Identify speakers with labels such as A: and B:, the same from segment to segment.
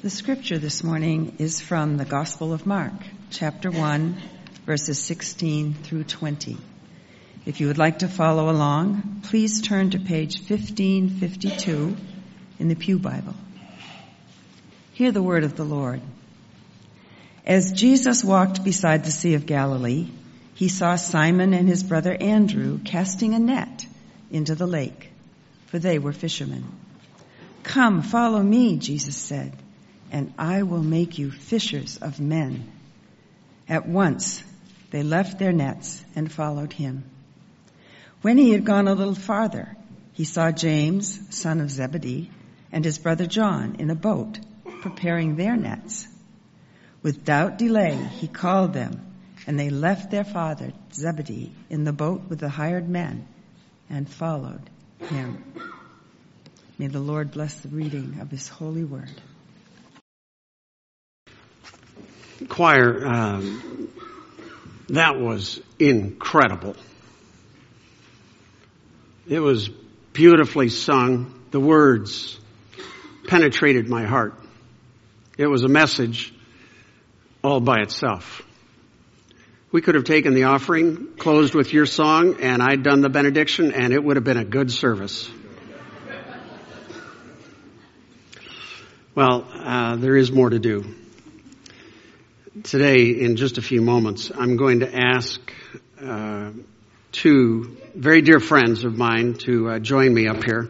A: The scripture this morning is from the Gospel of Mark, chapter 1, verses 16 through 20. If you would like to follow along, please turn to page 1552 in the Pew Bible. Hear the word of the Lord. As Jesus walked beside the Sea of Galilee, he saw Simon and his brother Andrew casting a net into the lake, for they were fishermen. "Come, follow me," Jesus said, "and I will make you fishers of men." At once they left their nets and followed him. When he had gone a little farther, he saw James, son of Zebedee, and his brother John in a boat, preparing their nets. Without delay, he called them, and they left their father Zebedee in the boat with the hired men and followed him. May the Lord bless the reading of his holy word.
B: Choir, that was incredible. It was beautifully sung. The words penetrated my heart. It was a message all by itself. We could have taken the offering, closed with your song, and I'd done the benediction, and it would have been a good service. Well, there is more to do. Today, in just a few moments, I'm going to ask two very dear friends of mine to join me up here.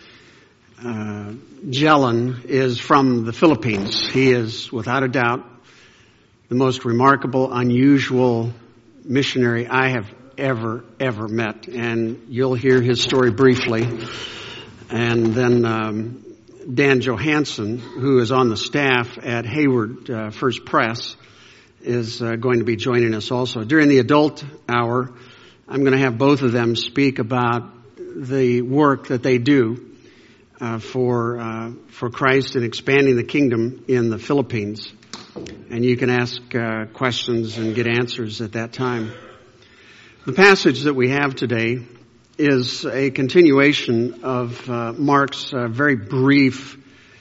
B: Jelen is from the Philippines. He is, without a doubt, the most remarkable, unusual missionary I have ever met. And you'll hear his story briefly. And then Dan Johansson, who is on the staff at Hayward First Press, is going to be joining us also. During the adult hour, I'm going to have both of them speak about the work that they do for Christ and expanding the kingdom in the Philippines. And you can ask questions and get answers at that time. The passage that we have today is a continuation of Mark's very brief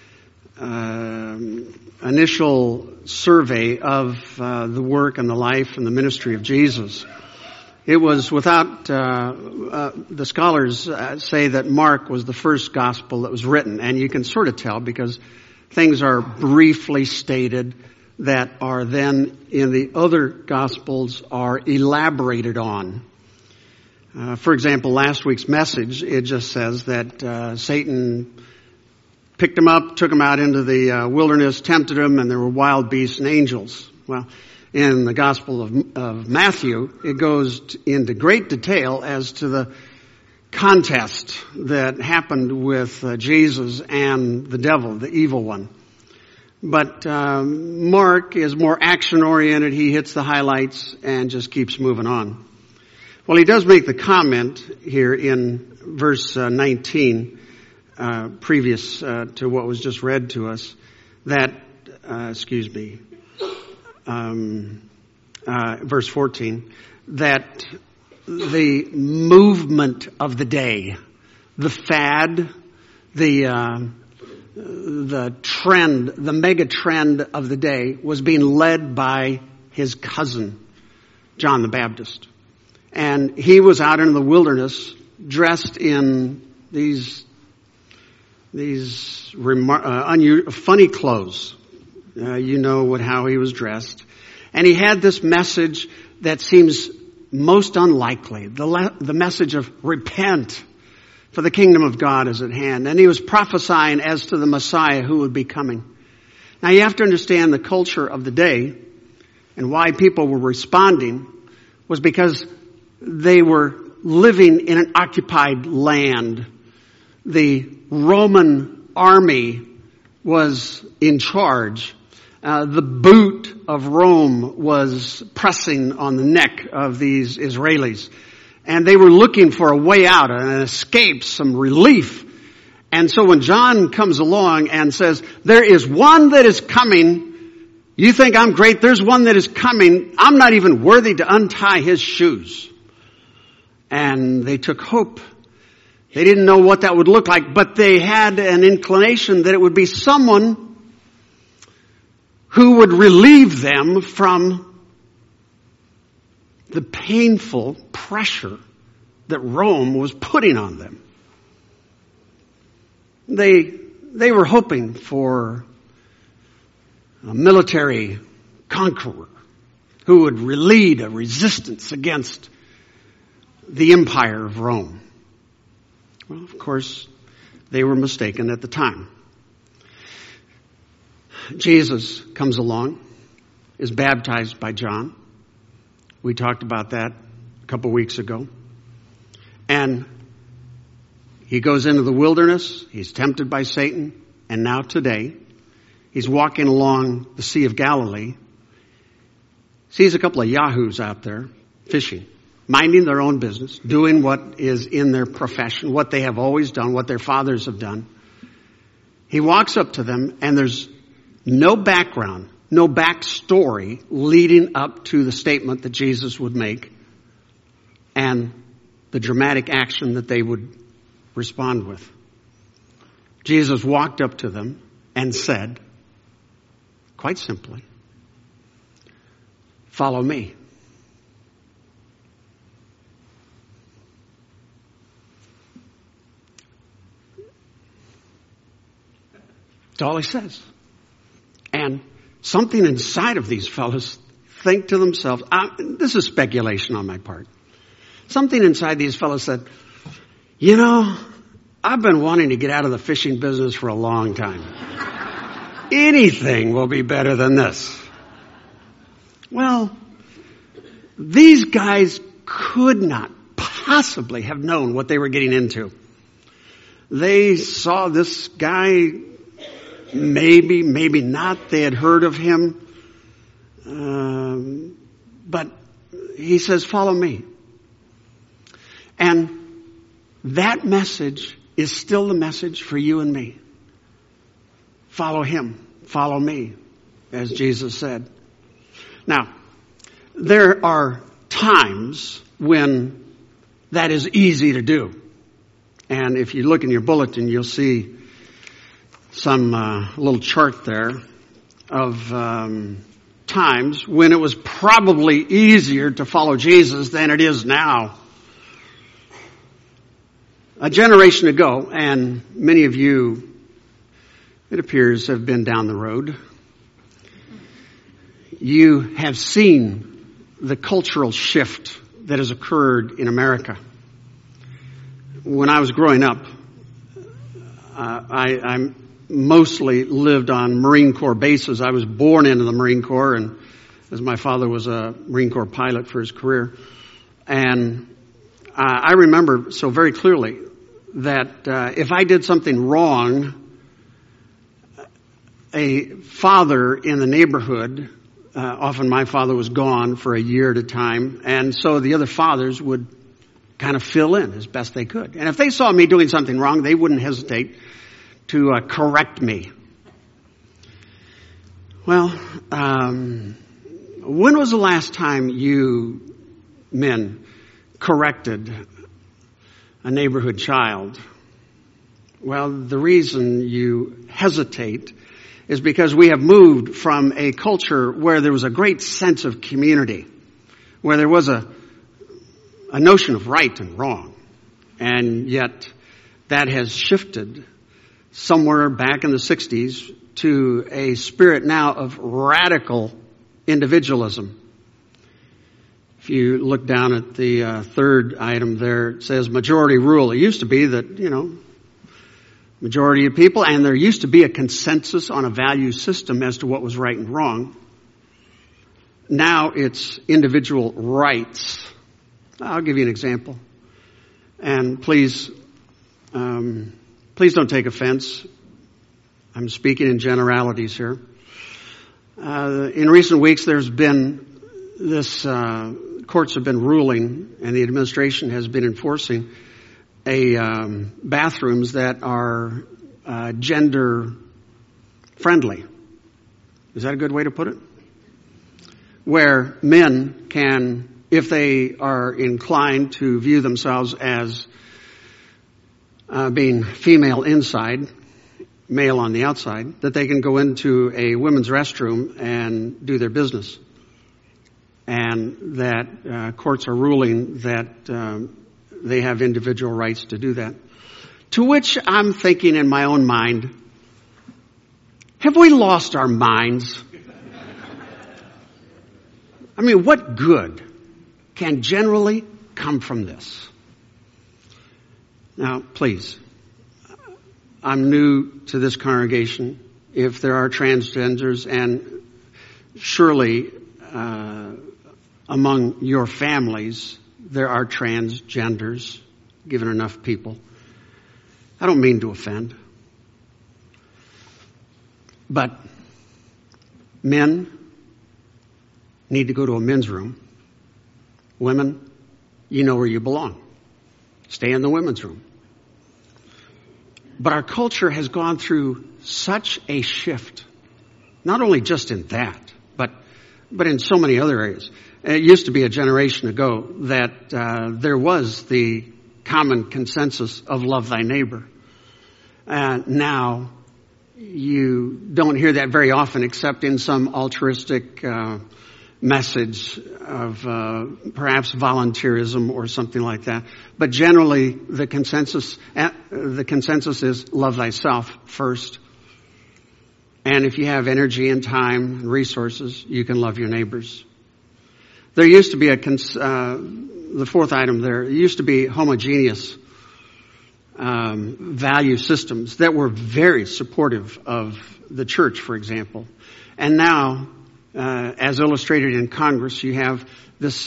B: initial survey of the work and the life and the ministry of Jesus. It was without, the scholars say that Mark was the first gospel that was written, and you can sort of tell because things are briefly stated that are then in the other gospels are elaborated on. For example, last week's message, it just says that Satan picked him up, took him out into the wilderness, tempted him, and there were wild beasts and angels. Well, in the Gospel of Matthew, it goes into great detail as to the contest that happened with Jesus and the devil, the evil one. But Mark is more action-oriented. He hits the highlights and just keeps moving on. Well, he does make the comment here in verse 19, previous to what was just read to us, that, verse 14, that the movement of the day, the fad, the trend, the mega trend of the day was being led by his cousin, John the Baptist. And he was out in the wilderness dressed in these funny clothes. You know how he was dressed. And he had this message that seems most unlikely. The message of repent, for the kingdom of God is at hand. And he was prophesying as to the Messiah who would be coming. Now you have to understand the culture of the day and why people were responding was because they were living in an occupied land. The Roman army was in charge. The boot of Rome was pressing on the neck of these Israelis. And they were looking for a way out, an escape, some relief. And so when John comes along and says, there is one that is coming, you think I'm great, there's one that is coming, I'm not even worthy to untie his shoes. And they took hope. They didn't know what that would look like, but they had an inclination that it would be someone who would relieve them from the painful pressure that Rome was putting on them. They were hoping for a military conqueror who would lead a resistance against the empire of Rome. Well, of course, they were mistaken at the time. Jesus comes along, is baptized by John. We talked about that a couple weeks ago. And he goes into the wilderness. He's tempted by Satan. And now today, he's walking along the Sea of Galilee. Sees a couple of yahoos out there fishing, minding their own business, doing what is in their profession, what they have always done, what their fathers have done. He walks up to them, and there's no background, no backstory leading up to the statement that Jesus would make and the dramatic action that they would respond with. Jesus walked up to them and said, quite simply, "Follow me." That's all he says. And something inside of these fellows think to themselves, this is speculation on my part. Something inside these fellows said, you know, I've been wanting to get out of the fishing business for a long time. Anything will be better than this. Well, these guys could not possibly have known what they were getting into. They saw this guy, maybe not. They had heard of him. But he says, "Follow me." And that message is still the message for you and me. Follow him. Follow me, as Jesus said. Now, there are times when that is easy to do. And if you look in your bulletin, you'll see some little chart there of times when it was probably easier to follow Jesus than it is now. A generation ago, and many of you, it appears, have been down the road, you have seen the cultural shift that has occurred in America. When I was growing up, I mostly lived on Marine Corps bases. I was born into the Marine Corps, and as my father was a Marine Corps pilot for his career. And I remember so very clearly that if I did something wrong, a father in the neighborhood, often my father was gone for a year at a time, and so the other fathers would kind of fill in as best they could. And if they saw me doing something wrong, they wouldn't hesitate to correct me. Well, when was the last time you men corrected a neighborhood child? Well, the reason you hesitate is because we have moved from a culture where there was a great sense of community, where there was a notion of right and wrong. And yet that has shifted somewhere back in the 60s to a spirit now of radical individualism. If you look down at the third item there, it says majority rule. It used to be that, majority of people, and there used to be a consensus on a value system as to what was right and wrong. Now it's individual rights. I'll give you an example. And please don't take offense. I'm speaking in generalities here. In recent weeks, there's been this, courts have been ruling, and the administration has been enforcing bathrooms that are gender friendly. Is that a good way to put it? Where men can, if they are inclined to view themselves as being female inside, male on the outside, that they can go into a women's restroom and do their business. And that courts are ruling that they have individual rights to do that. To which I'm thinking in my own mind, have we lost our minds? I mean, what good can generally come from this? Now, please, I'm new to this congregation. If there are transgenders, and surely among your families there are transgenders, given enough people, I don't mean to offend. But men need to go to a men's room. Women, you know where you belong. Stay in the women's room. But our culture has gone through such a shift, not only just in that, but in so many other areas. It used to be a generation ago that there was the common consensus of love thy neighbor. Now, you don't hear that very often except in some altruistic message of perhaps volunteerism or something like that. But generally, the consensus is love thyself first. And if you have energy and time and resources, you can love your neighbors. There used to be the fourth item there used to be homogeneous value systems that were very supportive of the church, for example. And now, as illustrated in Congress, you have this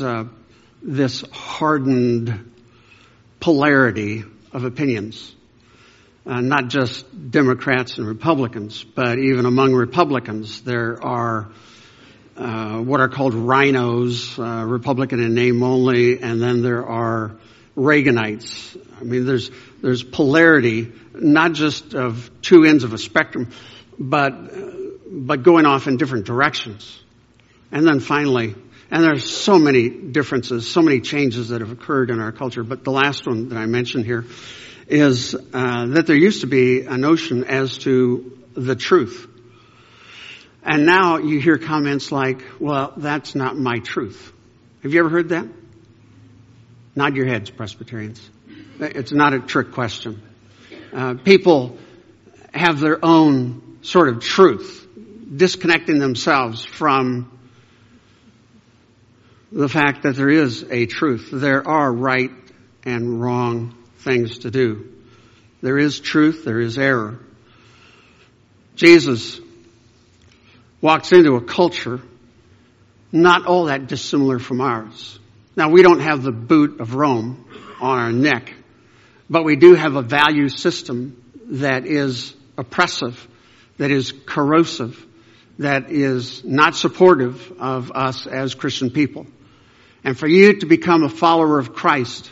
B: hardened polarity of opinions. Not just Democrats and Republicans, but even among Republicans, there are what are called rhinos, Republican in name only, and then there are Reaganites. I mean, there's polarity, not just of two ends of a spectrum, but going off in different directions. And then finally, and there's so many differences, so many changes that have occurred in our culture, but the last one that I mentioned here is that there used to be a notion as to the truth. And now you hear comments like, well, that's not my truth. Have you ever heard that? Nod your heads, Presbyterians. It's not a trick question. People have their own sort of truth, disconnecting themselves from the fact that there is a truth. There are right and wrong things to do. There is truth, there is error. Jesus walks into a culture not all that dissimilar from ours. Now, we don't have the boot of Rome on our neck, but we do have a value system that is oppressive, that is corrosive, that is not supportive of us as Christian people. And for you to become a follower of Christ,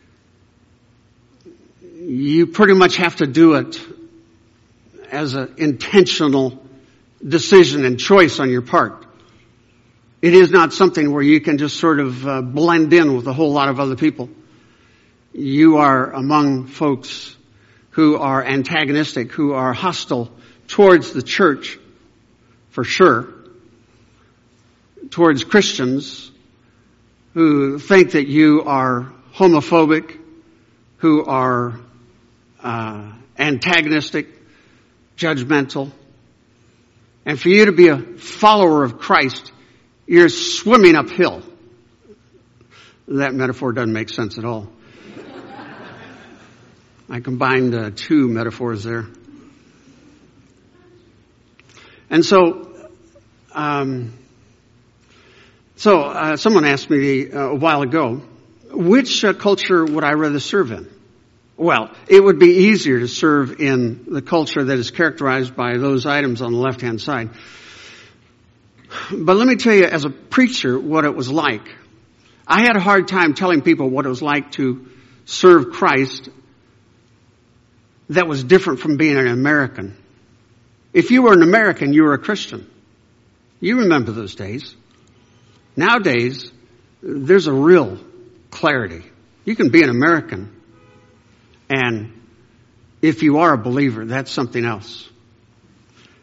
B: you pretty much have to do it as an intentional decision and choice on your part. It is not something where you can just sort of blend in with a whole lot of other people. You are among folks who are antagonistic, who are hostile towards the church, for sure, towards Christians who think that you are homophobic, who are antagonistic, judgmental. And for you to be a follower of Christ, you're swimming uphill. That metaphor doesn't make sense at all. I combined two metaphors there. And so someone asked me a while ago, which culture would I rather serve in? Well, it would be easier to serve in the culture that is characterized by those items on the left-hand side. But let me tell you, as a preacher, what it was like. I had a hard time telling people what it was like to serve Christ that was different from being an American. If you were an American, you were a Christian. You remember those days. Nowadays, there's a real clarity. You can be an American, and if you are a believer, that's something else.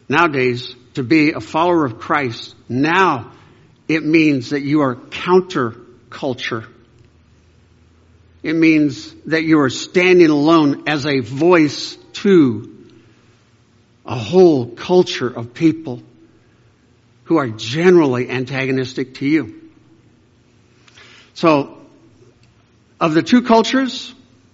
B: Nowadays, to be a follower of Christ, now it means that you are counterculture. It means that you are standing alone as a voice to a whole culture of people who are generally antagonistic to you. So, of the two cultures,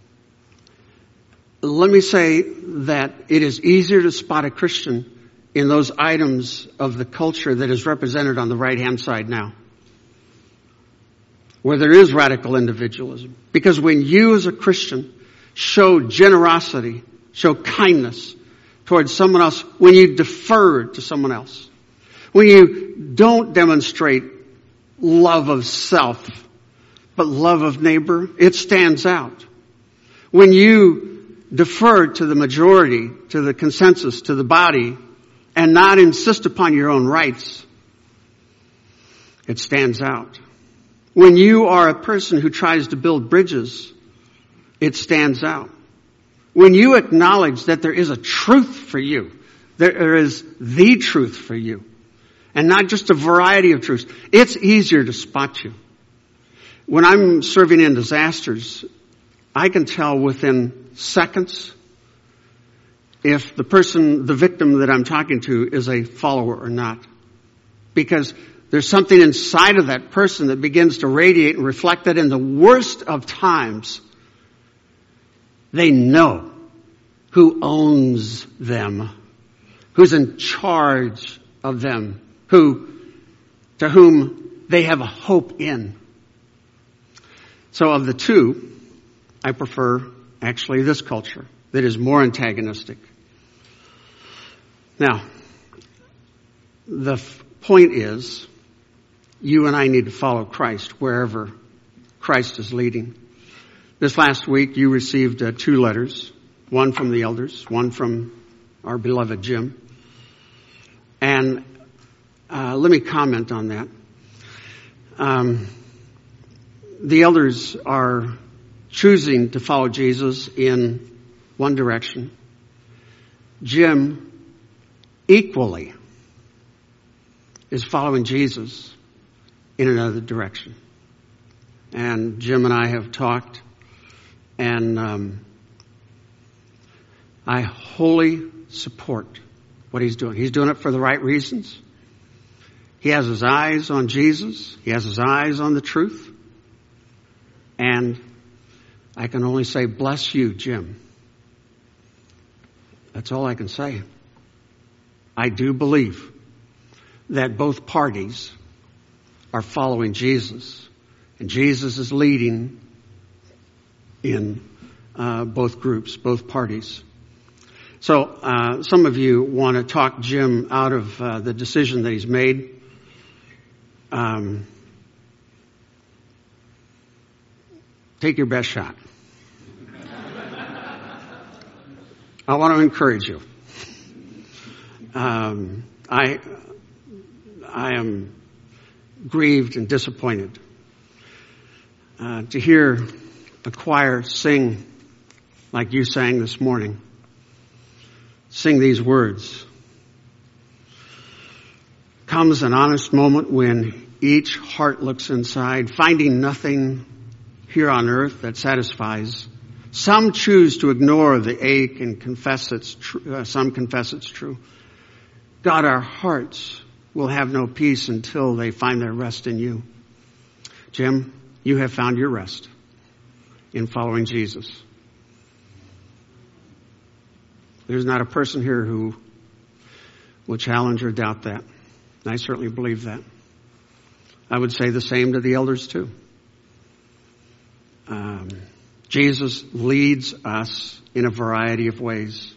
B: let me say that it is easier to spot a Christian in those items of the culture that is represented on the right-hand side now, where there is radical individualism. Because when you as a Christian show generosity, show kindness towards someone else, when you defer to someone else, when you don't demonstrate love of self, but love of neighbor, it stands out. When you defer to the majority, to the consensus, to the body, and not insist upon your own rights, it stands out. When you are a person who tries to build bridges, it stands out. When you acknowledge that there is a truth for you, there is the truth for you, and not just a variety of truths, it's easier to spot you. When I'm serving in disasters, I can tell within seconds if the person, the victim that I'm talking to, is a follower or not. Because there's something inside of that person that begins to radiate and reflect that in the worst of times, they know who owns them, who's in charge of them, to whom they have a hope in. So of the two, I prefer actually this culture that is more antagonistic. Now, the point is, you and I need to follow Christ wherever Christ is leading. This last week, you received 2 letters, one from the elders, one from our beloved Jim. And let me comment on that. The elders are choosing to follow Jesus in one direction. Jim equally is following Jesus in another direction. And Jim and I have talked, and I wholly support what he's doing. He's doing it for the right reasons. He has his eyes on Jesus. He has his eyes on the truth. And I can only say, bless you, Jim. That's all I can say. I do believe that both parties are following Jesus. And Jesus is leading in both groups, both parties. So some of you want to talk Jim out of the decision that he's made. Take your best shot. I want to encourage you. I am grieved and disappointed to hear a choir sing like you sang this morning. Sing these words. Comes an honest moment when each heart looks inside, finding nothing here on earth that satisfies. Some choose to ignore the ache and confess it's true. Some confess it's true. God, our hearts will have no peace until they find their rest in you. Jim, you have found your rest in following Jesus. There's not a person here who will challenge or doubt that. I certainly believe that. I would say the same to the elders too. Jesus leads us in a variety of ways.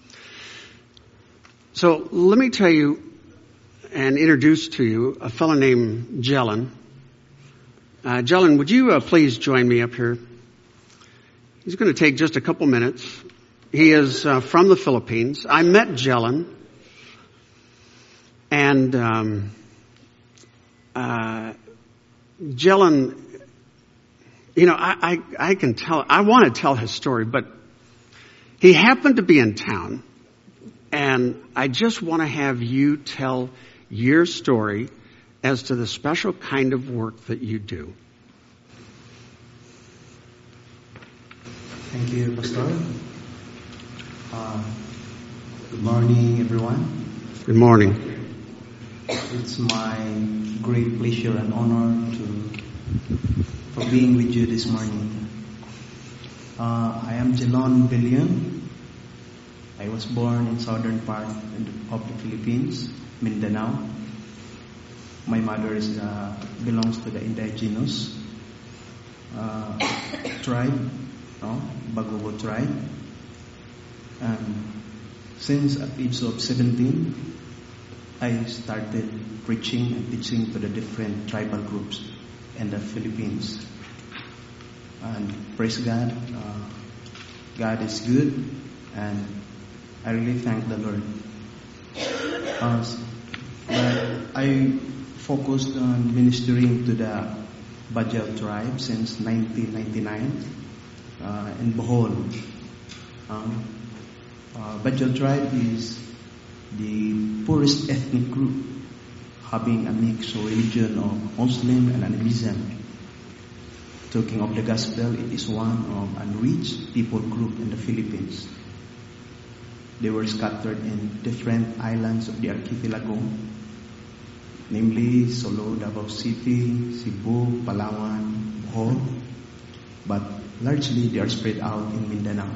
B: So let me tell you and introduce to you a fellow named Jelen. Jelen, would you please join me up here? He's going to take just a couple minutes. He is from the Philippines. I met Jelen, and Jelen, you know, I can tell, I want to tell his story, but he happened to be in town And I just want to have you tell your story as to the special kind of work that you do.
C: Thank you, Pastor. Good morning, everyone.
B: Good morning.
C: It's my great pleasure and honor for being with you this morning. I am Jelon Billion. I was born in southern part of the Philippines, Mindanao. My mother belongs to the indigenous tribe, Bagobo tribe. And since at the age of 17, I started preaching and teaching to the different tribal groups in the Philippines. And praise God, God is good, and I really thank the Lord. But I focused on ministering to the Bajau tribe since 1999 in Bohol. Bajau tribe is the poorest ethnic group, having a mixed religion of Muslim and animism. Talking of the gospel, it is one of unreached people group in the Philippines. They were scattered in different islands of the archipelago, namely Solo, Davao City, Cebu, Palawan, Bohol, but largely they are spread out in Mindanao.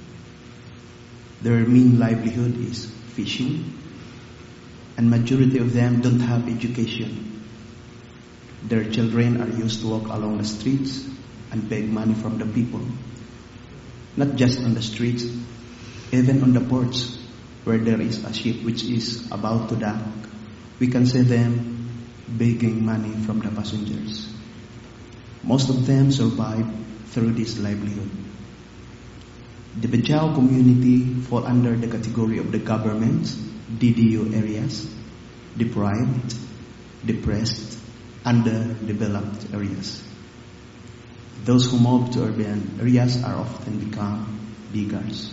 C: Their main livelihood is fishing, and majority of them don't have education. Their children are used to walk along the streets and beg money from the people. Not just on the streets, even on the ports where there is a ship which is about to dock, we can see them begging money from the passengers. Most of them survive through this livelihood. The Bajau community fall under the category of the government's DDU areas, deprived, depressed, underdeveloped areas. Those who move to urban areas are often become diggers.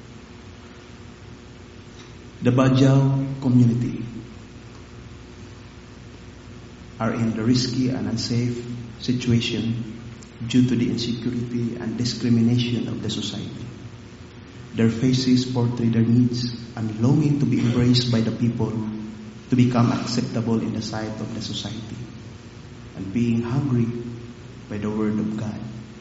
C: The Bajau community are in the risky and unsafe situation due to the insecurity and discrimination of the society. Their faces portray their needs and longing to be embraced by the people, to become acceptable in the sight of the society, and being hungry by the word of God.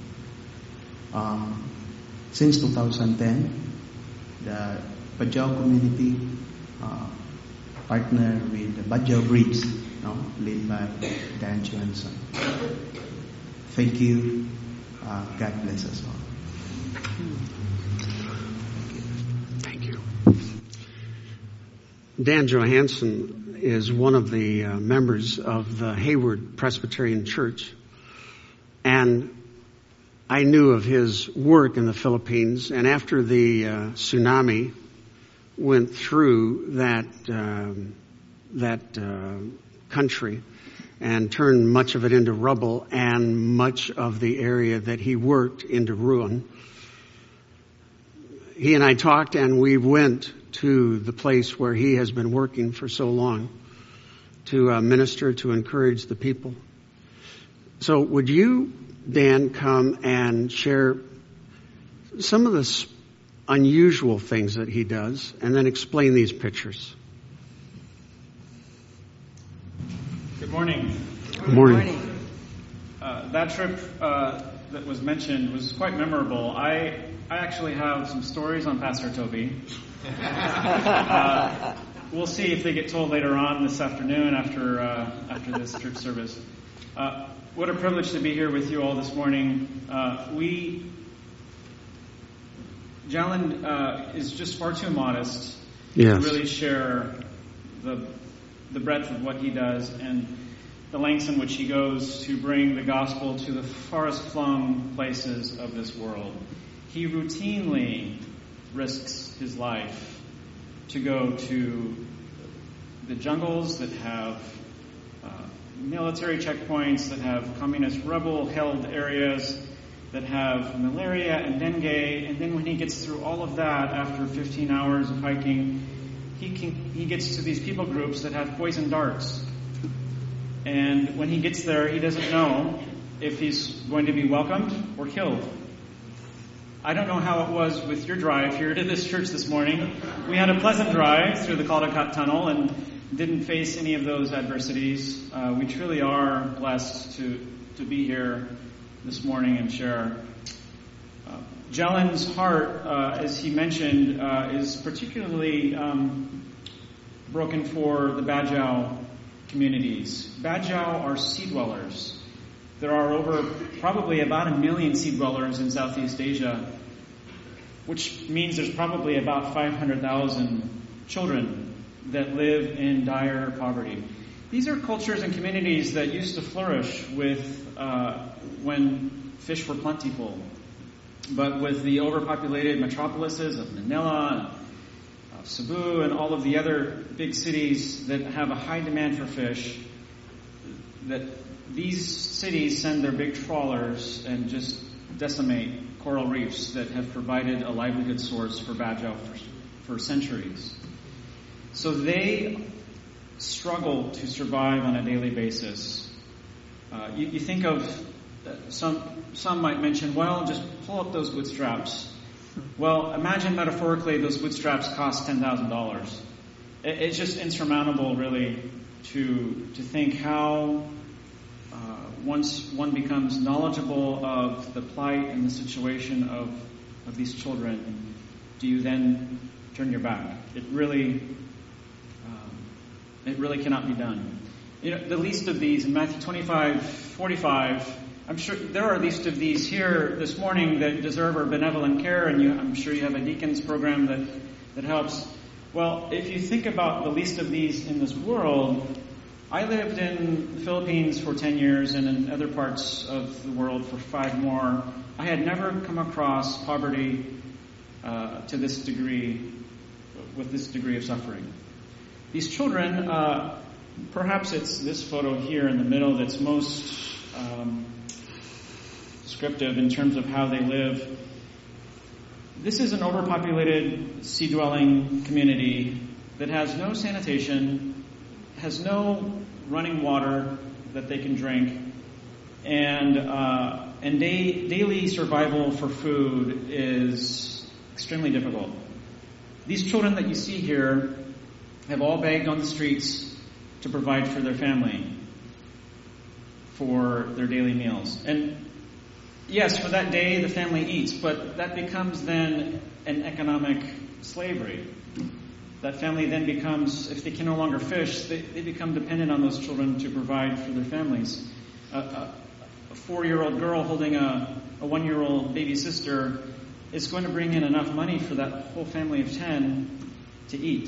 C: Since 2010, the Bajau community partnered with the Bajau Bridge, led by Dan Johansson. Thank you. God bless us all.
B: Thank you. Dan Johansson is one of the members of the Hayward Presbyterian Church. And I knew of his work in the Philippines. And after the tsunami went through that country and turned much of it into rubble and much of the area that he worked into ruin, he and I talked, and we went to the place where he has been working for so long to minister, to encourage the people. So would you, Dan, come and share some of the unusual things that he does, and then explain these pictures?
D: Good morning.
B: Good morning.
D: That trip that was mentioned was quite memorable. I actually have some stories on Pastor Toby. We'll see if they get told later on this afternoon after this church service. What a privilege to be here with you all this morning. Jalen is just far too modest to really share the breadth of what he does and the lengths in which he goes to bring the gospel to the farthest-flung places of this world. He routinely risks his life to go to the jungles that have military checkpoints, that have communist rebel-held areas, that have malaria and dengue, and then when he gets through all of that, after 15 hours of hiking, he gets to these people groups that have poison darts. And when he gets there, he doesn't know if he's going to be welcomed or killed. I don't know how it was with your drive here to this church this morning. We had a pleasant drive through the Caldecott Tunnel and didn't face any of those adversities. We truly are blessed to be here this morning and share. Jellen's heart, as he mentioned, is particularly broken for the Bajau communities. Bajau are sea dwellers. There are probably about 1 million sea dwellers in Southeast Asia, which means there's probably about 500,000 children that live in dire poverty. These are cultures and communities that used to flourish when fish were plentiful. But with the overpopulated metropolises of Manila, Cebu, and all of the other big cities that have a high demand for fish, that these cities send their big trawlers and just decimate coral reefs that have provided a livelihood source for Bajau for centuries. So they struggle to survive on a daily basis. You think of some might mention, well, just pull up those wood straps. Well, imagine metaphorically those wood straps cost $10,000. It's just insurmountable, really, to think how once one becomes knowledgeable of the plight and the situation of these children, do you then turn your back? It really cannot be done. The least of these in Matthew 25:45. I'm sure there are at least of these here this morning that deserve our benevolent care, and I'm sure you have a deacons program that helps. Well, if you think about the least of these in this world, I lived in the Philippines for 10 years and in other parts of the world for 5 more. I had never come across poverty to this degree, with this degree of suffering. These children, perhaps it's this photo here in the middle that's most descriptive in terms of how they live. This is an overpopulated sea-dwelling community that has no sanitation, has no running water that they can drink, and daily survival for food is extremely difficult. These children that you see here have all begged on the streets to provide for their family, for their daily meals. And yes, for that day the family eats, but that becomes then an economic slavery. That family then becomes, if they can no longer fish, they become dependent on those children to provide for their families. A 4-year-old girl holding a 1-year-old baby sister is going to bring in enough money for that whole family of 10 to eat.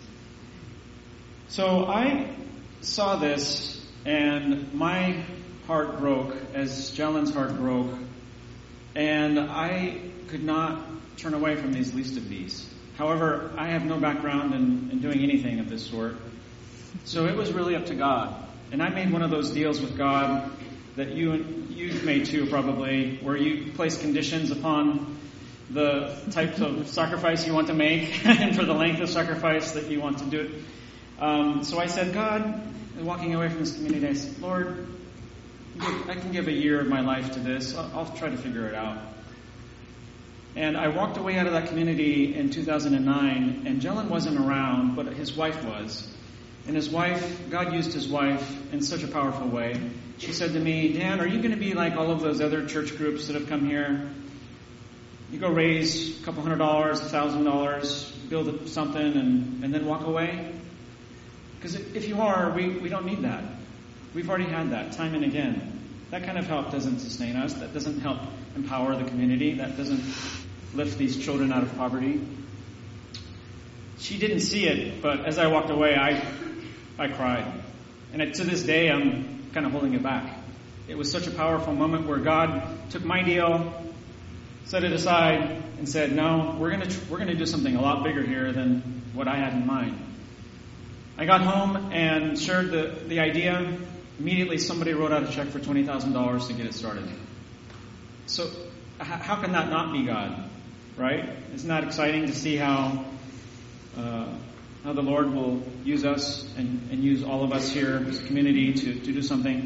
D: So I saw this, and my heart broke as Jellen's heart broke, and I could not turn away from these least of these. However, I have no background in doing anything of this sort, so it was really up to God. And I made one of those deals with God that you've made too, probably, where you place conditions upon the types of sacrifice you want to make and for the length of sacrifice that you want to do it. So I said, God, walking away from this community, I said, Lord, I can give a year of my life to this. I'll try to figure it out. And I walked away out of that community in 2009, and Jellen wasn't around, but his wife was. And his wife, God used his wife in such a powerful way. She said to me, Dan, are you going to be like all of those other church groups that have come here? You go raise a couple $100, $1,000, build something, and then walk away? Because if you are, we don't need that. We've already had that time and again. That kind of help doesn't sustain us. That doesn't help empower the community. That doesn't lift these children out of poverty. She didn't see it, but as I walked away, I cried. And to this day, I'm kind of holding it back. It was such a powerful moment where God took my deal, set it aside, and said, no, we're going to do something a lot bigger here than what I had in mind. I got home and shared the idea. Immediately, somebody wrote out a check for $20,000 to get it started. So, how can that not be God, right? Isn't that exciting to see how how the Lord will use us and use all of us here as a community to do something.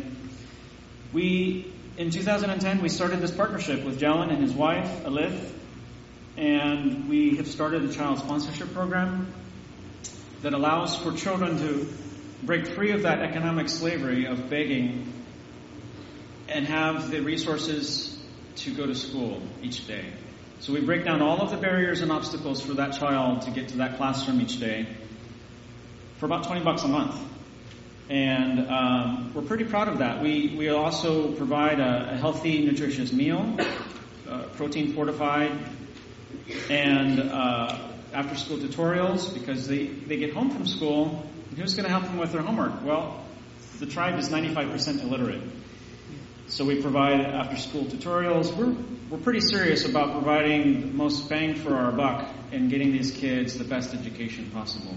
D: In 2010, we started this partnership with Jalen and his wife, Alith, and we have started a child sponsorship program that allows for children to break free of that economic slavery of begging and have the resources to go to school each day. So we break down all of the barriers and obstacles for that child to get to that classroom each day for about $20 a month. And we're pretty proud of that. We also provide a healthy, nutritious meal, protein fortified, and after-school tutorials, because they get home from school. Who's going to help them with their homework? Well, the tribe is 95% illiterate. So we provide after-school tutorials. We're pretty serious about providing the most bang for our buck and getting these kids the best education possible.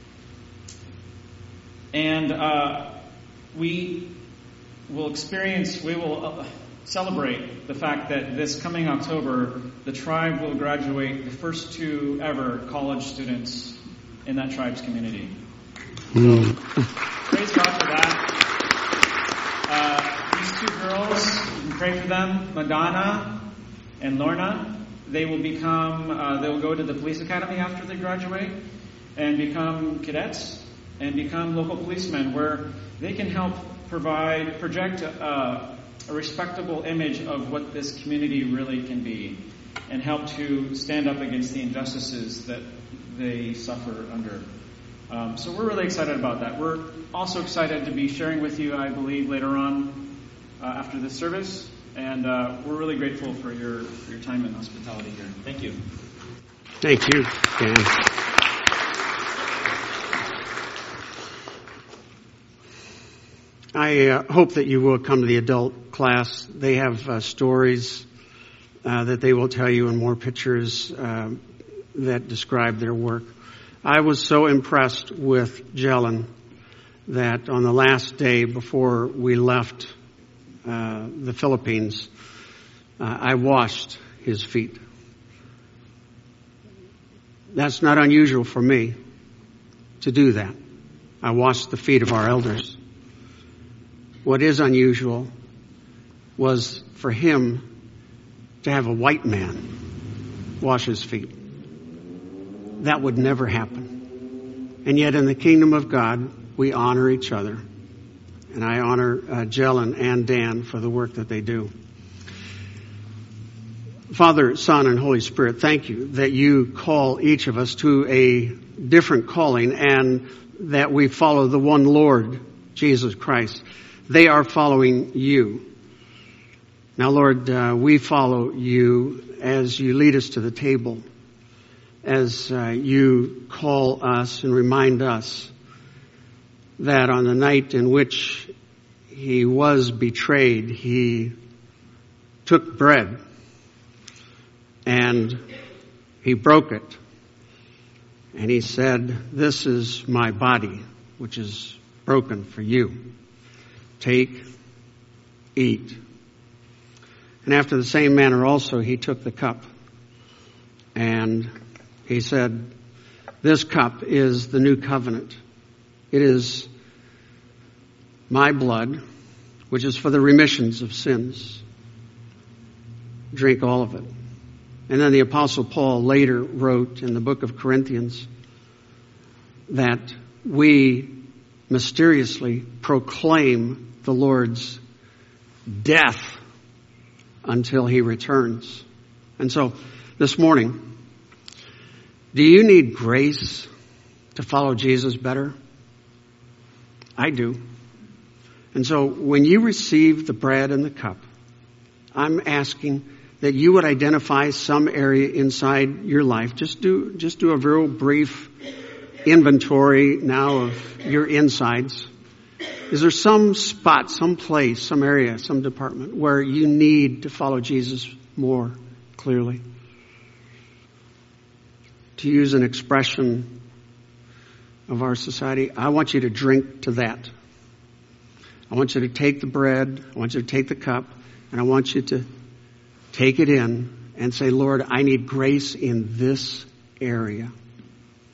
D: And we will celebrate the fact that this coming October, the tribe will graduate the first 2 ever college students in that tribe's community. So, praise God for that. These 2 girls, you can pray for them, Madonna and Lorna. They will go to the police academy after they graduate and become cadets and become local policemen, where they can help project a respectable image of what this community really can be and help to stand up against the injustices that they suffer under. So we're really excited about that. We're also excited to be sharing with you, I believe, later on after this service. And we're really grateful for your time and hospitality here. Thank you.
B: Thank you, Dan. I hope that you will come to the adult class. They have stories that they will tell you and more pictures that describe their work. I was so impressed with Jelen that on the last day before we left the Philippines, I washed his feet. That's not unusual for me to do that. I washed the feet of our elders. What is unusual was for him to have a white man wash his feet. That would never happen. And yet in the kingdom of God, we honor each other. And I honor Jelen and Dan for the work that they do. Father, Son, and Holy Spirit, thank you that you call each of us to a different calling and that we follow the one Lord, Jesus Christ. They are following you. Now, Lord, we follow you as you lead us to the table, as you call us and remind us that on the night in which he was betrayed, he took bread and he broke it. And he said, "This is my body, which is broken for you. Take, eat." And after the same manner also he took the cup and he said, "This cup is the new covenant. It is my blood, which is for the remissions of sins. Drink all of it." And then the Apostle Paul later wrote in the book of Corinthians that we mysteriously proclaim the Lord's death until he returns. And so this morning, do you need grace to follow Jesus better? I do. And so when you receive the bread and the cup, I'm asking that you would identify some area inside your life. Just do a real brief inventory now of your insides. Is there some spot, some place, some area, some department where you need to follow Jesus more clearly? To use an expression of our society, I want you to drink to that. I want you to take the bread, I want you to take the cup, and I want you to take it in and say, "Lord, I need grace in this area."